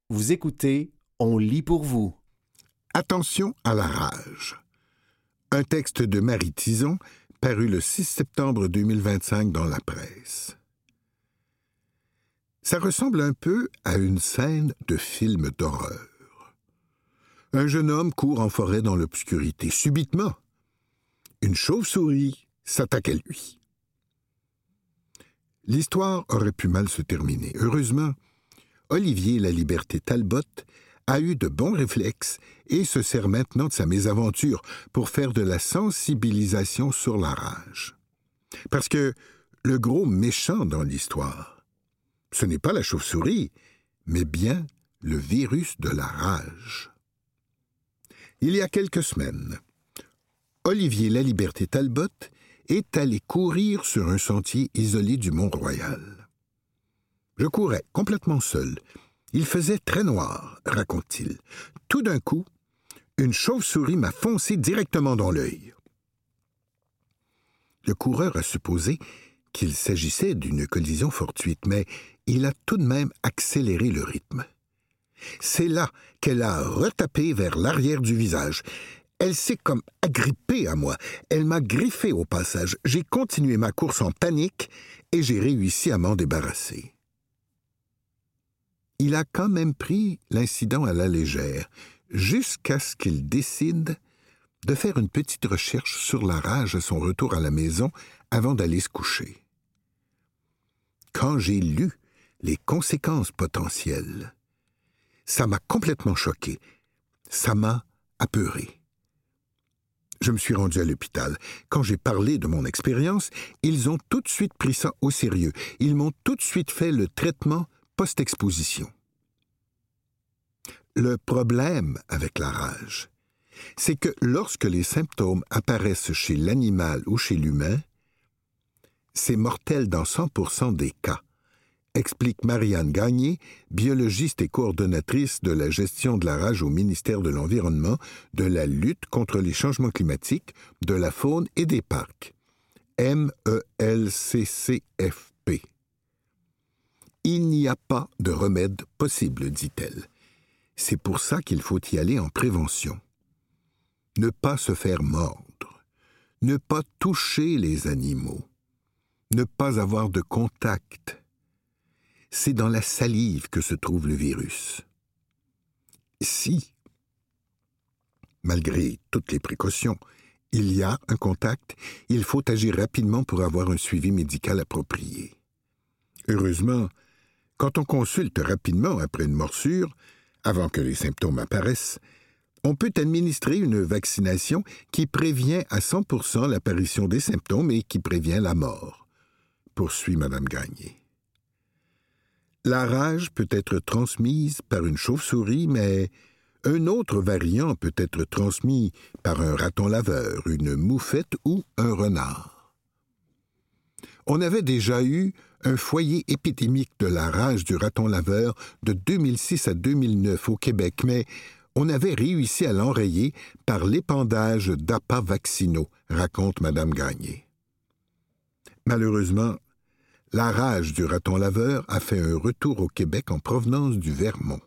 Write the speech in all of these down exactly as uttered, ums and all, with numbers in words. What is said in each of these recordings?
Vous écoutez, on lit pour vous. Attention à la rage. Un texte de Marie Tison, paru le six septembre deux mille vingt-cinq dans la presse. Ça ressemble un peu à une scène de film d'horreur. Un jeune homme court en forêt dans l'obscurité. Subitement, une chauve-souris s'attaque à lui. L'histoire aurait pu mal se terminer. Heureusement, Olivier Laliberté Talbot a eu de bons réflexes et se sert maintenant de sa mésaventure pour faire de la sensibilisation sur la rage. Parce que le gros méchant dans l'histoire, ce n'est pas la chauve-souris, mais bien le virus de la rage. Il y a quelques semaines, Olivier Laliberté Talbot est allé courir sur un sentier isolé du Mont-Royal. Je courais complètement seul. Il faisait très noir, raconte-t-il. Tout d'un coup, une chauve-souris m'a foncé directement dans l'œil. Le coureur a supposé qu'il s'agissait d'une collision fortuite, mais il a tout de même accéléré le rythme. C'est là qu'elle a retapé vers l'arrière du visage. Elle s'est comme agrippée à moi. Elle m'a griffé au passage. J'ai continué ma course en panique et j'ai réussi à m'en débarrasser. Il a quand même pris l'incident à la légère, jusqu'à ce qu'il décide de faire une petite recherche sur la rage à son retour à la maison avant d'aller se coucher. Quand j'ai lu les conséquences potentielles, ça m'a complètement choqué. Ça m'a apeuré. Je me suis rendu à l'hôpital. Quand j'ai parlé de mon expérience, ils ont tout de suite pris ça au sérieux. Ils m'ont tout de suite fait le traitement post-exposition. Le problème avec la rage, c'est que lorsque les symptômes apparaissent chez l'animal ou chez l'humain, c'est mortel dans cent pour cent des cas, explique Marianne Gagné, biologiste et coordonnatrice de la gestion de la rage au ministère de l'Environnement, de la lutte contre les changements climatiques, de la faune et des parcs, M E L C C F P. Il n'y a pas de remède possible, dit-elle. C'est pour ça qu'il faut y aller en prévention. Ne pas se faire mordre, ne pas toucher les animaux, ne pas avoir de contact. C'est dans la salive que se trouve le virus. Si, malgré toutes les précautions, il y a un contact, il faut agir rapidement pour avoir un suivi médical approprié. Heureusement, quand on consulte rapidement après une morsure, avant que les symptômes apparaissent, on peut administrer une vaccination qui prévient à cent pour cent l'apparition des symptômes et qui prévient la mort, poursuit Madame Gagné. La rage peut être transmise par une chauve-souris, mais un autre variant peut être transmis par un raton laveur, une moufette ou un renard. On avait déjà eu un foyer épidémique de la rage du raton laveur de deux mille six à deux mille neuf au Québec, mais on avait réussi à l'enrayer par l'épandage d'appâts vaccinaux, raconte Madame Gagné. Malheureusement, la rage du raton laveur a fait un retour au Québec en provenance du Vermont.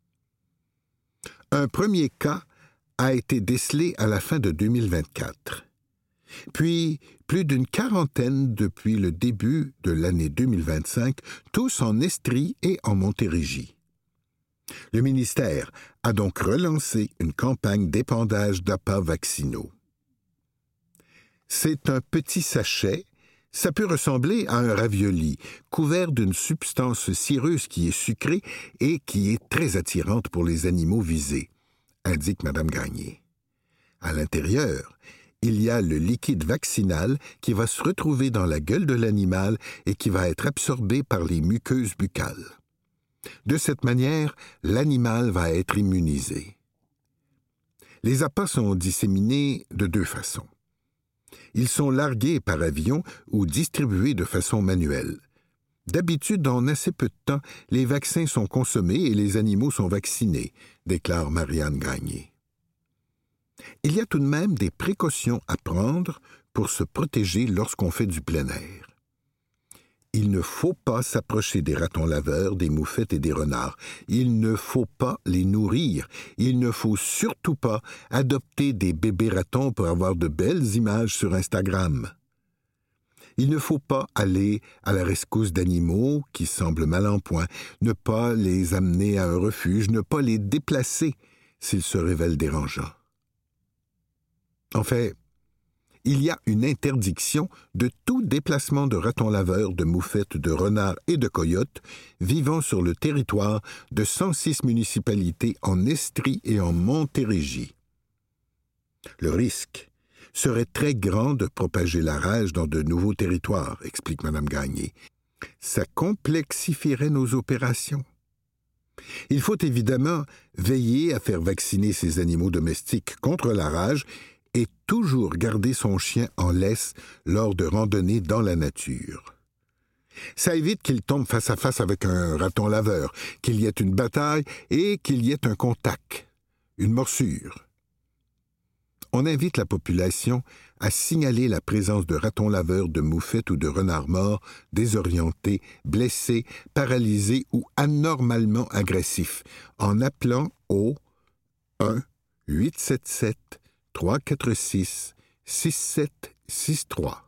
Un premier cas a été décelé à la fin de deux mille vingt-quatre. Puis, plus d'une quarantaine depuis le début de l'année deux mille vingt-cinq, tous en Estrie et en Montérégie. Le ministère a donc relancé une campagne d'épandage d'appâts vaccinaux. C'est un petit sachet, ça peut ressembler à un ravioli, couvert d'une substance cireuse qui est sucrée et qui est très attirante pour les animaux visés, indique Madame Gagné. À l'intérieur, il y a le liquide vaccinal qui va se retrouver dans la gueule de l'animal et qui va être absorbé par les muqueuses buccales. De cette manière, l'animal va être immunisé. Les appâts sont disséminés de deux façons. Ils sont largués par avion ou distribués de façon manuelle. D'habitude, en assez peu de temps, les vaccins sont consommés et les animaux sont vaccinés, déclare Marianne Gagné. Il y a tout de même des précautions à prendre pour se protéger lorsqu'on fait du plein air. Il ne faut pas s'approcher des ratons laveurs, des moufettes et des renards. Il ne faut pas les nourrir. Il ne faut surtout pas adopter des bébés ratons pour avoir de belles images sur Instagram. Il ne faut pas aller à la rescousse d'animaux qui semblent mal en point, ne pas les amener à un refuge, ne pas les déplacer s'ils se révèlent dérangeants. En fait, il y a une interdiction de tout déplacement de ratons laveurs, de moufettes, de renards et de coyotes vivant sur le territoire de cent six municipalités en Estrie et en Montérégie. Le risque serait très grand de propager la rage dans de nouveaux territoires, explique Mme Gagné. Ça complexifierait nos opérations. Il faut évidemment veiller à faire vacciner ces animaux domestiques contre la rage et toujours garder son chien en laisse lors de randonnées dans la nature. Ça évite qu'il tombe face à face avec un raton laveur, qu'il y ait une bataille et qu'il y ait un contact, une morsure. On invite la population à signaler la présence de ratons laveurs, de moufettes ou de renards morts, désorientés, blessés, paralysés ou anormalement agressifs, en appelant au un huit sept sept trois quatre six six sept six trois.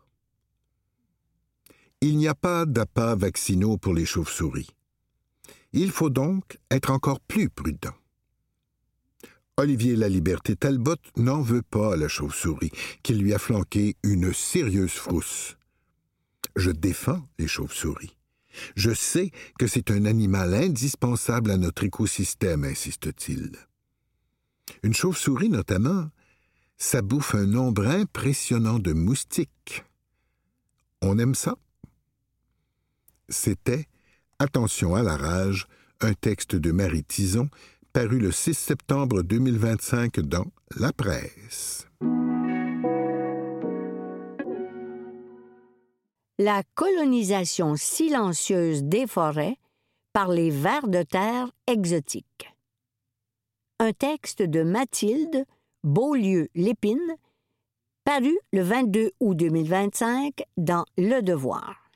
Il n'y a pas d'appâts vaccinaux pour les chauves-souris. Il faut donc être encore plus prudent. Olivier Laliberté-Talbot n'en veut pas à la chauve-souris, qui lui a flanqué une sérieuse frousse. Je défends les chauves-souris. Je sais que c'est un animal indispensable à notre écosystème, insiste-t-il. Une chauve-souris, notamment, ça bouffe un nombre impressionnant de moustiques. On aime ça? C'était « Attention à la rage », un texte de Marie Tison, paru le six septembre deux mille vingt-cinq dans La Presse. La colonisation silencieuse des forêts par les vers de terre exotiques. Un texte de Mathilde Beaulieu-Lépine, paru le vingt-deux août deux mille vingt-cinq dans Le Devoir.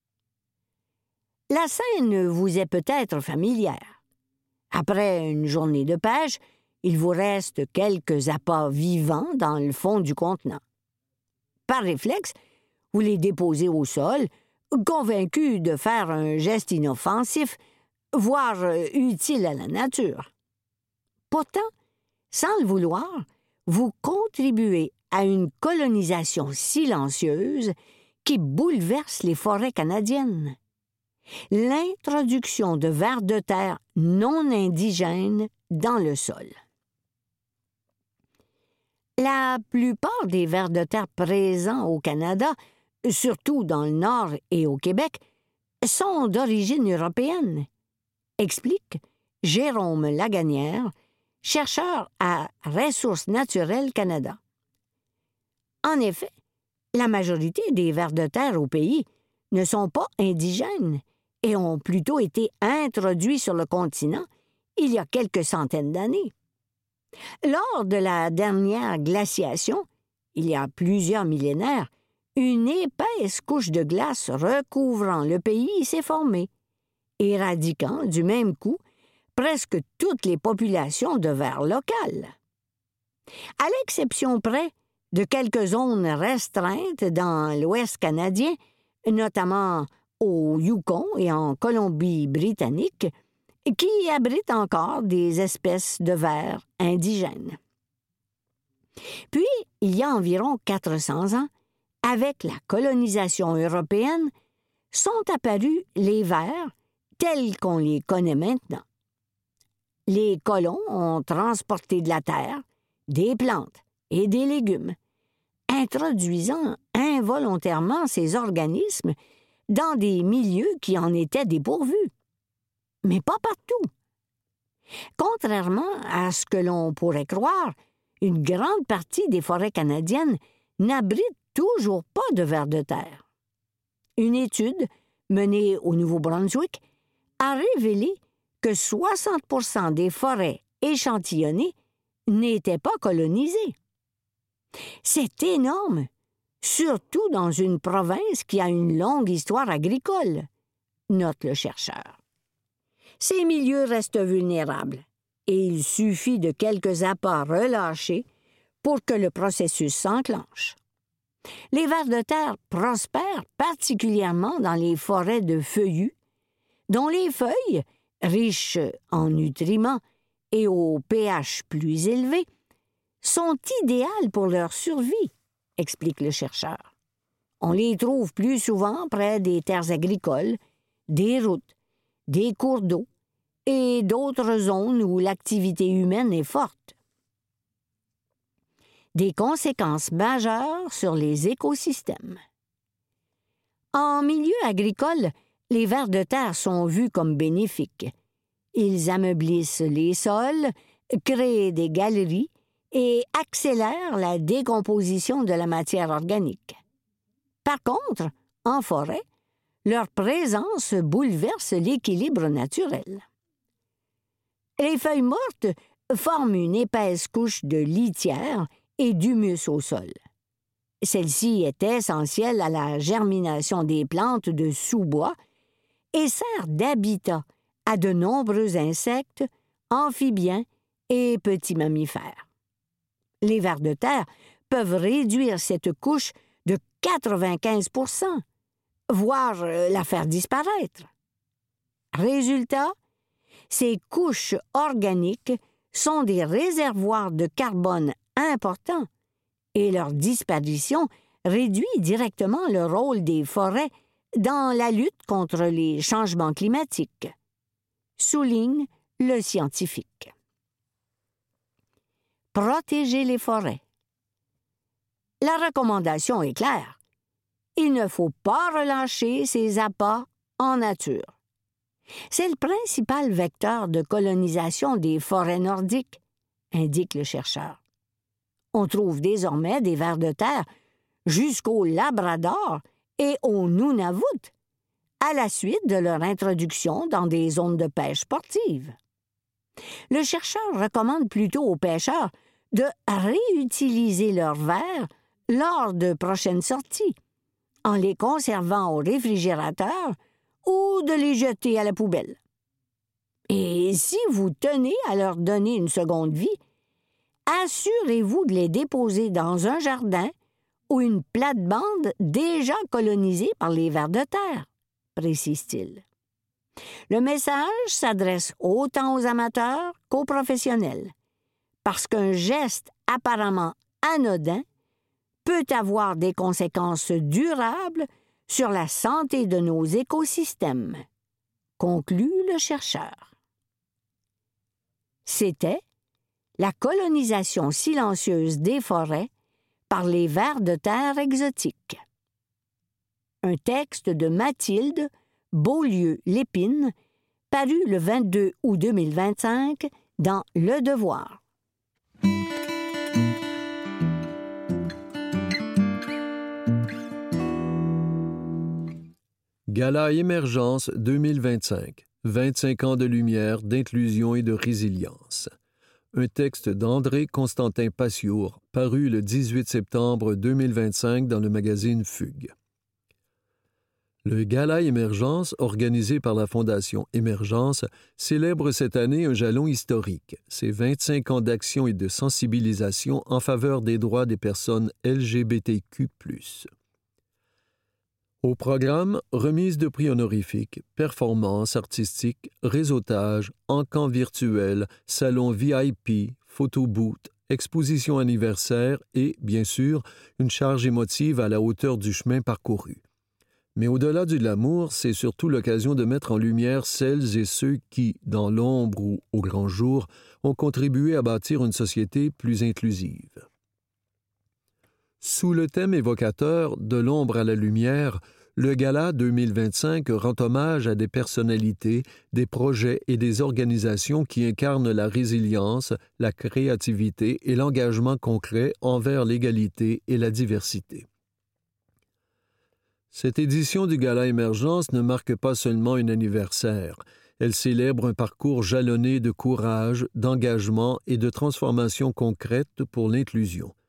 La scène vous est peut-être familière. Après une journée de pêche, il vous reste quelques appâts vivants dans le fond du contenant. Par réflexe, vous les déposez au sol, convaincu de faire un geste inoffensif, voire utile à la nature. Pourtant, sans le vouloir, vous contribuez à une colonisation silencieuse qui bouleverse les forêts canadiennes. L'introduction de vers de terre non indigènes dans le sol. La plupart des vers de terre présents au Canada, surtout dans le Nord et au Québec, sont d'origine européenne, explique Jérôme Laganière, chercheur à Ressources naturelles Canada. En effet, la majorité des vers de terre au pays ne sont pas indigènes et ont plutôt été introduits sur le continent il y a quelques centaines d'années. Lors de la dernière glaciation, il y a plusieurs millénaires, une épaisse couche de glace recouvrant le pays s'est formée, éradiquant du même coup presque toutes les populations de vers locales. À l'exception près de quelques zones restreintes dans l'Ouest canadien, notamment au Yukon et en Colombie-Britannique, qui abritent encore des espèces de vers indigènes. Puis, il y a environ quatre cents ans, avec la colonisation européenne, sont apparus les vers tels qu'on les connaît maintenant. Les colons ont transporté de la terre, des plantes et des légumes, introduisant involontairement ces organismes dans des milieux qui en étaient dépourvus. Mais pas partout. Contrairement à ce que l'on pourrait croire, une grande partie des forêts canadiennes n'abrite toujours pas de vers de terre. Une étude menée au Nouveau-Brunswick a révélé que soixante pour cent des forêts échantillonnées n'étaient pas colonisées. C'est énorme, surtout dans une province qui a une longue histoire agricole, note le chercheur. Ces milieux restent vulnérables et il suffit de quelques appâts relâchés pour que le processus s'enclenche. Les vers de terre prospèrent particulièrement dans les forêts de feuillus, dont les feuilles, riches en nutriments et au pH plus élevé, sont idéales pour leur survie, explique le chercheur. On les trouve plus souvent près des terres agricoles, des routes, des cours d'eau et d'autres zones où l'activité humaine est forte. Des conséquences majeures sur les écosystèmes. En milieu agricole, les vers de terre sont vus comme bénéfiques. Ils ameublissent les sols, créent des galeries et accélèrent la décomposition de la matière organique. Par contre, en forêt, leur présence bouleverse l'équilibre naturel. Les feuilles mortes forment une épaisse couche de litière et d'humus au sol. Celle-ci est essentielle à la germination des plantes de sous-bois et sert d'habitat à de nombreux insectes, amphibiens et petits mammifères. Les vers de terre peuvent réduire cette couche de quatre-vingt-quinze pour cent, voire la faire disparaître. Résultat, ces couches organiques sont des réservoirs de carbone importants et leur disparition réduit directement le rôle des forêts dans la lutte contre les changements climatiques, souligne le scientifique. Protéger les forêts. La recommandation est claire. Il ne faut pas relâcher ces appâts en nature. C'est le principal vecteur de colonisation des forêts nordiques, indique le chercheur. On trouve désormais des vers de terre jusqu'au Labrador et au Nunavut, à la suite de leur introduction dans des zones de pêche sportive. Le chercheur recommande plutôt aux pêcheurs de réutiliser leurs vers lors de prochaines sorties, en les conservant au réfrigérateur ou de les jeter à la poubelle. Et si vous tenez à leur donner une seconde vie, assurez-vous de les déposer dans un jardin ou une plate-bande déjà colonisée par les vers de terre, précise-t-il. Le message s'adresse autant aux amateurs qu'aux professionnels, parce qu'un geste apparemment anodin peut avoir des conséquences durables sur la santé de nos écosystèmes, conclut le chercheur. C'était la colonisation silencieuse des forêts par les vers de terre exotiques. Un texte de Mathilde Beaulieu-Lépine, paru le vingt-deux août deux mille vingt-cinq dans Le Devoir. Gala Émergence deux mille vingt-cinq. vingt-cinq ans de lumière, d'inclusion et de résilience. Un texte d'André Constantin Passiour, paru le dix-huit septembre deux mille vingt-cinq dans le magazine Fugue. Le Gala Émergence, organisé par la Fondation Émergence, célèbre cette année un jalon historique, ses vingt-cinq ans d'action et de sensibilisation en faveur des droits des personnes L G B T Q plus. Au programme, remise de prix honorifiques, performances artistiques, réseautage, encans virtuel, salon V I P, photobooth, exposition anniversaire et, bien sûr, une charge émotive à la hauteur du chemin parcouru. Mais au-delà du glamour, c'est surtout l'occasion de mettre en lumière celles et ceux qui, dans l'ombre ou au grand jour, ont contribué à bâtir une société plus inclusive. Sous le thème évocateur « De l'ombre à la lumière », le Gala deux mille vingt-cinq rend hommage à des personnalités, des projets et des organisations qui incarnent la résilience, la créativité et l'engagement concret envers l'égalité et la diversité. Cette édition du Gala Émergence ne marque pas seulement un anniversaire. Elle célèbre un parcours jalonné de courage, d'engagement et de transformation concrète pour l'inclusion.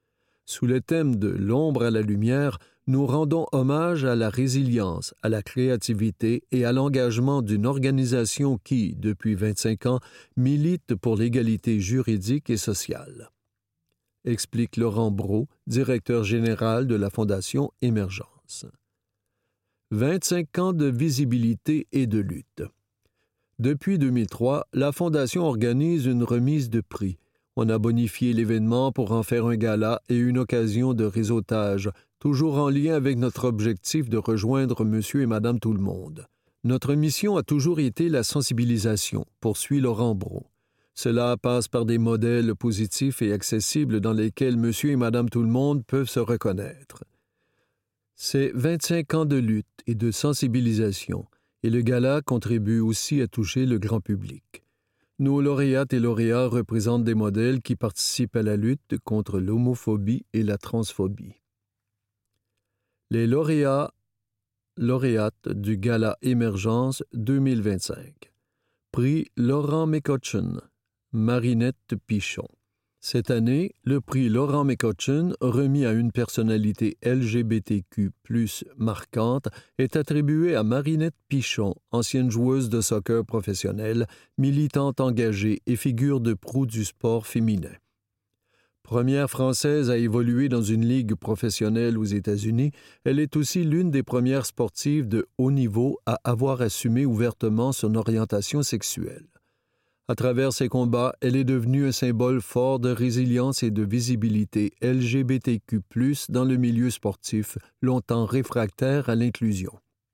Sous le thème de l'ombre à la lumière, nous rendons hommage à la résilience, à la créativité et à l'engagement d'une organisation qui, depuis vingt-cinq ans, milite pour l'égalité juridique et sociale. Explique Laurent Brault, directeur général de la Fondation Émergence. vingt-cinq ans de visibilité et de lutte. Depuis deux mille trois, la Fondation organise une remise de prix. On a bonifié l'événement pour en faire un gala et une occasion de réseautage, toujours en lien avec notre objectif de rejoindre Monsieur et Madame Tout-le-Monde. Notre mission a toujours été la sensibilisation, poursuit Laurent Brault. Cela passe par des modèles positifs et accessibles dans lesquels Monsieur et Madame Tout-le-Monde peuvent se reconnaître. C'est vingt-cinq ans de lutte et de sensibilisation, et le gala contribue aussi à toucher le grand public. Nos lauréates et lauréats représentent des modèles qui participent à la lutte contre l'homophobie et la transphobie. Les lauréats, lauréates du Gala Émergence deux mille vingt-cinq. Prix Laurent McCutcheon, Marinette Pichon. Cette année, le prix Laurent McCutcheon, remis à une personnalité L G B T Q plus, marquante, est attribué à Marinette Pichon, ancienne joueuse de soccer professionnelle, militante engagée et figure de proue du sport féminin. Première Française à évoluer dans une ligue professionnelle aux États-Unis, elle est aussi l'une des premières sportives de haut niveau à avoir assumé ouvertement son orientation sexuelle. À travers ses combats, elle est devenue un symbole fort de résilience et de visibilité L G B T Q plus, dans le milieu sportif, longtemps réfractaire à l'inclusion.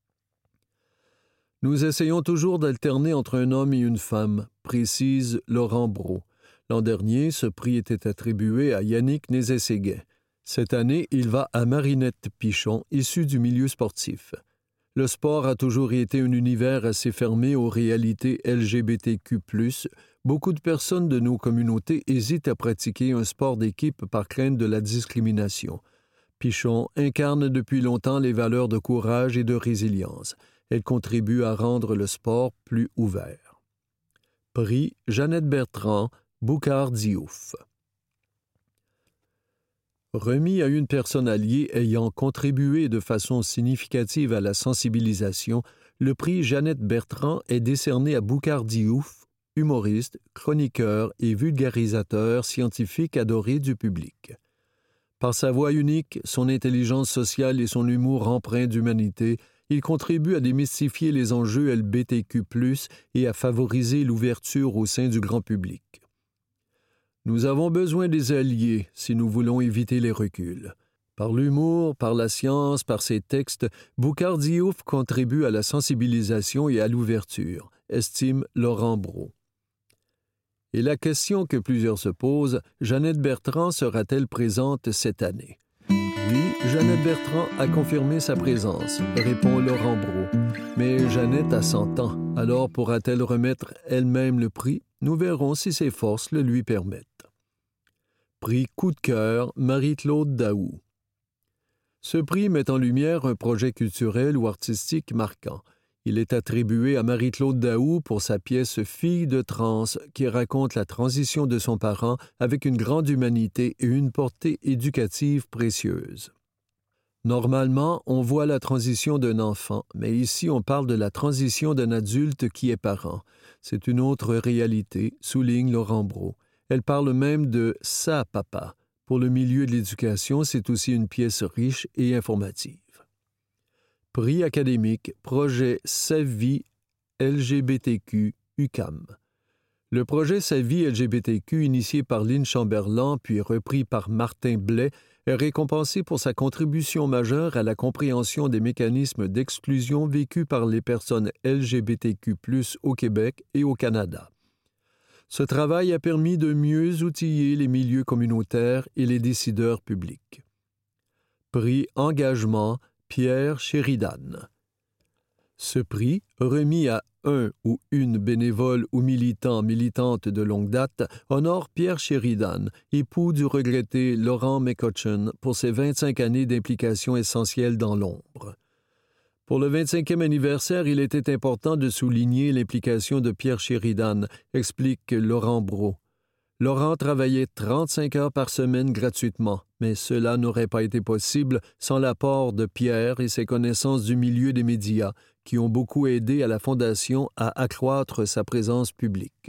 Nous essayons toujours d'alterner entre un homme et une femme, précise Laurent Brault. L'an dernier, ce prix était attribué à Yannick Nézet-Séguin. Cette année, il va à Marinette Pichon, issue du milieu sportif. Le sport a toujours été un univers assez fermé aux réalités L G B T Q plus. Beaucoup de personnes de nos communautés hésitent à pratiquer un sport d'équipe par crainte de la discrimination. Pichon incarne depuis longtemps les valeurs de courage et de résilience. Elle contribue à rendre le sport plus ouvert. Prix Jeannette Bertrand, Boucard Diouf. Remis à une personne alliée ayant contribué de façon significative à la sensibilisation, le prix Jeannette Bertrand est décerné à Boucard Diouf, humoriste, chroniqueur et vulgarisateur scientifique adoré du public. Par sa voix unique, son intelligence sociale et son humour empreint d'humanité, il contribue à démystifier les enjeux L G B T Q plus, et à favoriser l'ouverture au sein du grand public. Nous avons besoin des alliés si nous voulons éviter les reculs. Par l'humour, par la science, par ses textes, Boucard Diouf contribue à la sensibilisation et à l'ouverture, estime Laurent Brault. Et la question que plusieurs se posent, Jeannette Bertrand sera-t-elle présente cette année? Oui, Jeannette Bertrand a confirmé sa présence, répond Laurent Brault. Mais Jeannette a cent ans, alors pourra-t-elle remettre elle-même le prix? Nous verrons si ses forces le lui permettent. Prix Coup de cœur, Marie-Claude Daou. Ce prix met en lumière un projet culturel ou artistique marquant. Il est attribué à Marie-Claude Daou pour sa pièce « Fille de trans » qui raconte la transition de son parent avec une grande humanité et une portée éducative précieuse. Normalement, on voit la transition d'un enfant, mais ici on parle de la transition d'un adulte qui est parent. C'est une autre réalité, souligne Laurent Brault. Elle parle même de « sa papa ». Pour le milieu de l'éducation, c'est aussi une pièce riche et informative. Prix académique, projet Sa vie L G B T Q U Q A M. Le projet Sa vie L G B T Q, initié par Lynn Chamberlain puis repris par Martin Blais, est récompensé pour sa contribution majeure à la compréhension des mécanismes d'exclusion vécus par les personnes L G B T Q plus, au Québec et au Canada. Ce travail a permis de mieux outiller les milieux communautaires et les décideurs publics. Prix Engagement, Pierre Sheridan. Ce prix, remis à un ou une bénévole ou militant militante de longue date, honore Pierre Sheridan, époux du regretté Laurent McCutcheon, pour ses vingt-cinq années d'implication essentielle dans l'ombre. Pour le vingt-cinquième anniversaire, il était important de souligner l'implication de Pierre Sheridan, explique Laurent Brault. Laurent travaillait trente-cinq heures par semaine gratuitement, mais cela n'aurait pas été possible sans l'apport de Pierre et ses connaissances du milieu des médias, qui ont beaucoup aidé à la Fondation à accroître sa présence publique.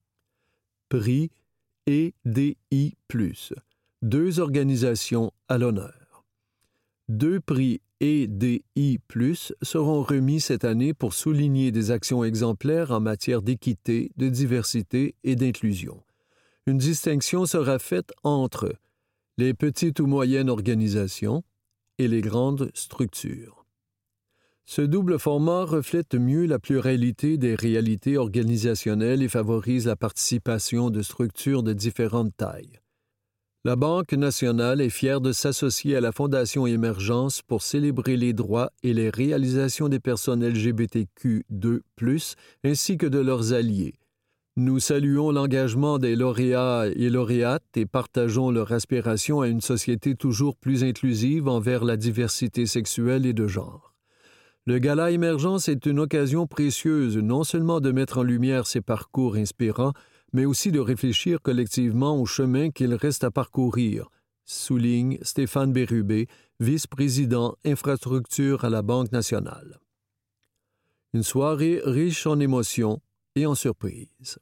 Prix E D I plus, deux organisations à l'honneur. Deux prix E D I plus seront remis cette année pour souligner des actions exemplaires en matière d'équité, de diversité et d'inclusion. Une distinction sera faite entre les petites ou moyennes organisations et les grandes structures. Ce double format reflète mieux la pluralité des réalités organisationnelles et favorise la participation de structures de différentes tailles. La Banque nationale est fière de s'associer à la Fondation Émergence pour célébrer les droits et les réalisations des personnes L G B T Q deux plus, ainsi que de leurs alliés. Nous saluons l'engagement des lauréats et lauréates et partageons leur aspiration à une société toujours plus inclusive envers la diversité sexuelle et de genre. Le Gala Émergence est une occasion précieuse non seulement de mettre en lumière ces parcours inspirants, mais aussi de réfléchir collectivement au chemin qu'il reste à parcourir, souligne Stéphane Bérubé, vice-président infrastructure à la Banque nationale. Une soirée riche en émotions et en surprises.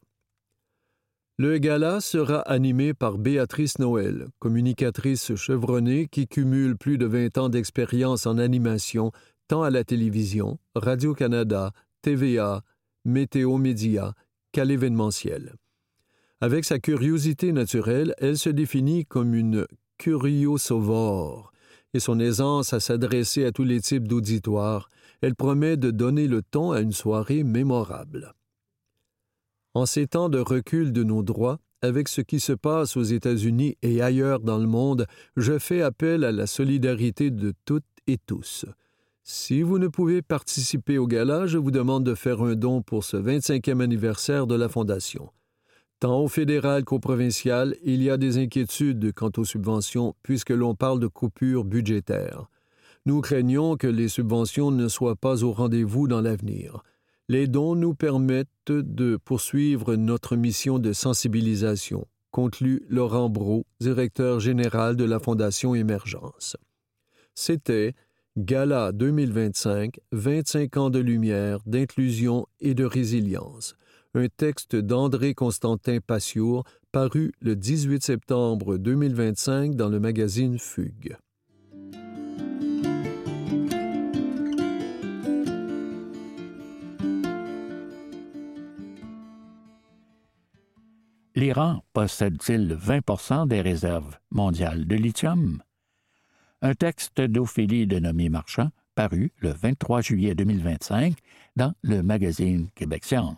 Le gala sera animé par Béatrice Noël, communicatrice chevronnée qui cumule plus de vingt ans d'expérience en animation tant à la télévision, Radio-Canada, T V A, Météo Média qu'à l'événementiel. Avec sa curiosité naturelle, elle se définit comme une curiosovore et son aisance à s'adresser à tous les types d'auditoires, elle promet de donner le ton à une soirée mémorable. En ces temps de recul de nos droits, avec ce qui se passe aux États-Unis et ailleurs dans le monde, je fais appel à la solidarité de toutes et tous. Si vous ne pouvez participer au gala, je vous demande de faire un don pour ce vingt-cinquième anniversaire de la Fondation. Tant au fédéral qu'au provincial, il y a des inquiétudes quant aux subventions puisque l'on parle de coupures budgétaires. Nous craignons que les subventions ne soient pas au rendez-vous dans l'avenir. Les dons nous permettent de poursuivre notre mission de sensibilisation, conclut Laurent Brault, directeur général de la Fondation Émergence. C'était Gala deux mille vingt-cinq, vingt-cinq ans de lumière, d'inclusion et de résilience. Un texte d'André Constantin Passiour, paru le dix-huit septembre deux mille vingt-cinq dans le magazine Fugue. L'Iran possède-t-il vingt pour cent des réserves mondiales de lithium? Un texte d'Ophélie Denomie-Marchand, paru le vingt-trois juillet deux mille vingt-cinq dans le magazine Québec Science.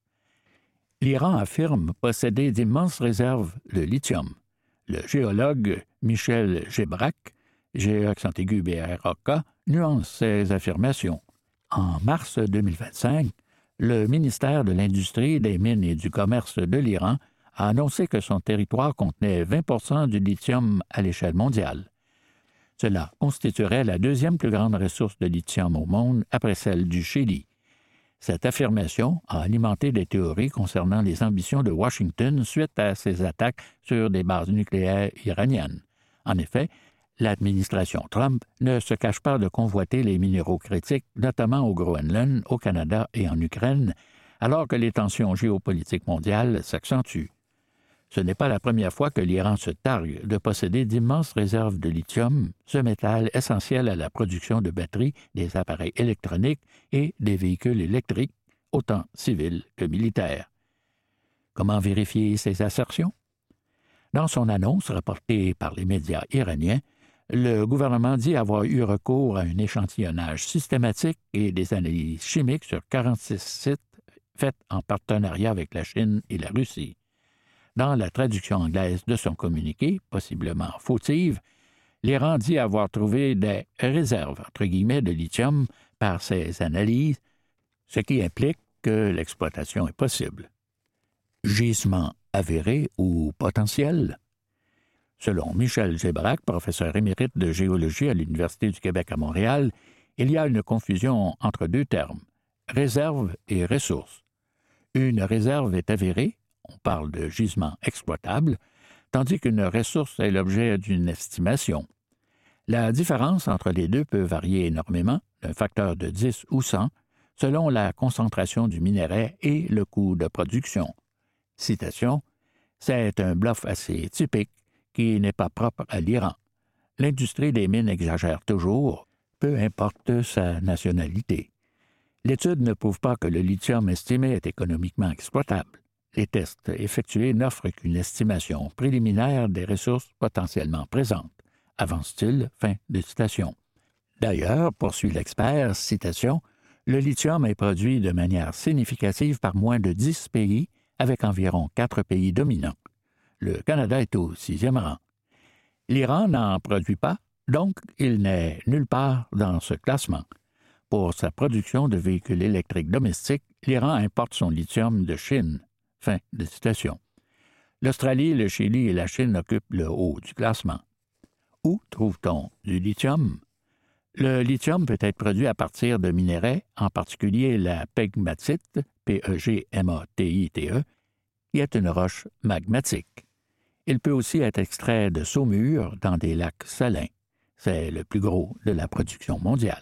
L'Iran affirme posséder d'immenses réserves de lithium. Le géologue Michel Gebrak, G accent aigu B R A K, nuance ses affirmations. En mars deux mille vingt-cinq, le ministère de l'Industrie, des Mines et du Commerce de l'Iran a annoncé que son territoire contenait vingt pour cent du lithium à l'échelle mondiale. Cela constituerait la deuxième plus grande ressource de lithium au monde après celle du Chili. Cette affirmation a alimenté des théories concernant les ambitions de Washington suite à ses attaques sur des bases nucléaires iraniennes. En effet, l'administration Trump ne se cache pas de convoiter les minéraux critiques, notamment au Groenland, au Canada et en Ukraine, alors que les tensions géopolitiques mondiales s'accentuent. Ce n'est pas la première fois que l'Iran se targue de posséder d'immenses réserves de lithium, ce métal essentiel à la production de batteries, des appareils électroniques et des véhicules électriques, autant civils que militaires. Comment vérifier ces assertions? Dans son annonce rapportée par les médias iraniens, le gouvernement dit avoir eu recours à un échantillonnage systématique et des analyses chimiques sur quarante-six sites faites en partenariat avec la Chine et la Russie. Dans la traduction anglaise de son communiqué, possiblement fautive, l'Iran dit avoir trouvé des « réserves » entre guillemets de lithium par ses analyses, ce qui implique que l'exploitation est possible. Gisement avéré ou potentiel? Selon Michel Gebrak, professeur émérite de géologie à l'Université du Québec à Montréal, il y a une confusion entre deux termes, réserve et ressource. Une réserve est avérée, on parle de gisement exploitable, tandis qu'une ressource est l'objet d'une estimation. La différence entre les deux peut varier énormément, d'un facteur de dix ou cent, selon la concentration du minerai et le coût de production. Citation, « C'est un bluff assez typique qui n'est pas propre à l'Iran. L'industrie des mines exagère toujours, peu importe sa nationalité. L'étude ne prouve pas que le lithium estimé est économiquement exploitable. Les tests effectués n'offrent qu'une estimation préliminaire des ressources potentiellement présentes. » Avance-t-il, fin de citation. D'ailleurs, poursuit l'expert, citation, « Le lithium est produit de manière significative par moins de dix pays, avec environ quatre pays dominants. Le Canada est au sixième rang. L'Iran n'en produit pas, donc il n'est nulle part dans ce classement. Pour sa production de véhicules électriques domestiques, l'Iran importe son lithium de Chine. » Fin de citation. L'Australie, le Chili et la Chine occupent le haut du classement. Où trouve-t-on du lithium? Le lithium peut être produit à partir de minerais, en particulier la pegmatite, P E G M A T I T E, qui est une roche magmatique. Il peut aussi être extrait de saumure dans des lacs salins. C'est le plus gros de la production mondiale.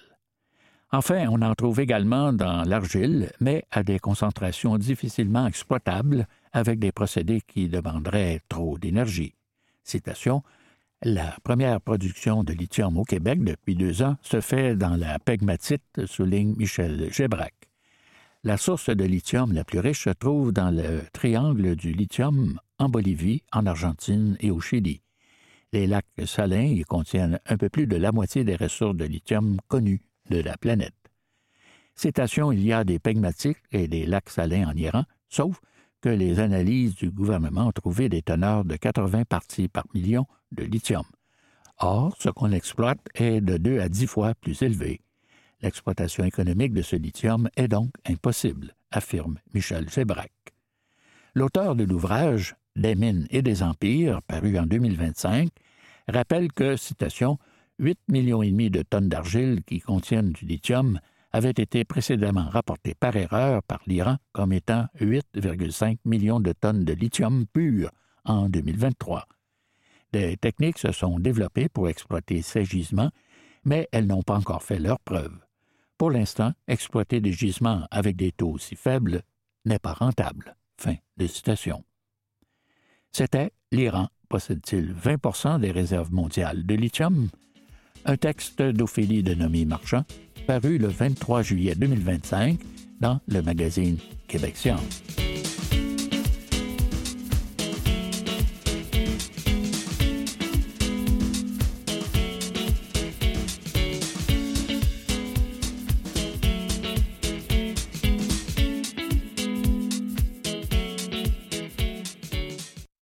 Enfin, on en trouve également dans l'argile, mais à des concentrations difficilement exploitables avec des procédés qui demanderaient trop d'énergie. Citation, « La première production de lithium au Québec depuis deux ans se fait dans la pegmatite, souligne Michel Gébrac. La source de lithium la plus riche se trouve dans le triangle du lithium en Bolivie, en Argentine et au Chili. Les lacs salins y contiennent un peu plus de la moitié des ressources de lithium connues de la planète. » Citation, il y a des pegmatites et des lacs salins en Iran, sauf que les analyses du gouvernement ont trouvé des teneurs de quatre-vingts parties par million de lithium. Or, ce qu'on exploite est de deux à dix fois plus élevé. L'exploitation économique de ce lithium est donc impossible, affirme Michel Gébrac. L'auteur de l'ouvrage « Des mines et des empires », paru en deux mille vingt-cinq, rappelle que, citation, « huit millions et demi de tonnes d'argile qui contiennent du lithium avaient été précédemment rapportées par erreur par l'Iran comme étant huit virgule cinq millions de tonnes de lithium pur en deux mille vingt-trois. Des techniques se sont développées pour exploiter ces gisements, mais elles n'ont pas encore fait leurs preuves. Pour l'instant, exploiter des gisements avec des taux aussi faibles n'est pas rentable. » Fin de citation. C'était « L'Iran possède-t-il vingt pour cent des réserves mondiales de lithium? » Un texte d'Ophélie Denomie-Marchand, paru le vingt-trois juillet deux mille vingt-cinq dans le magazine Québec Science.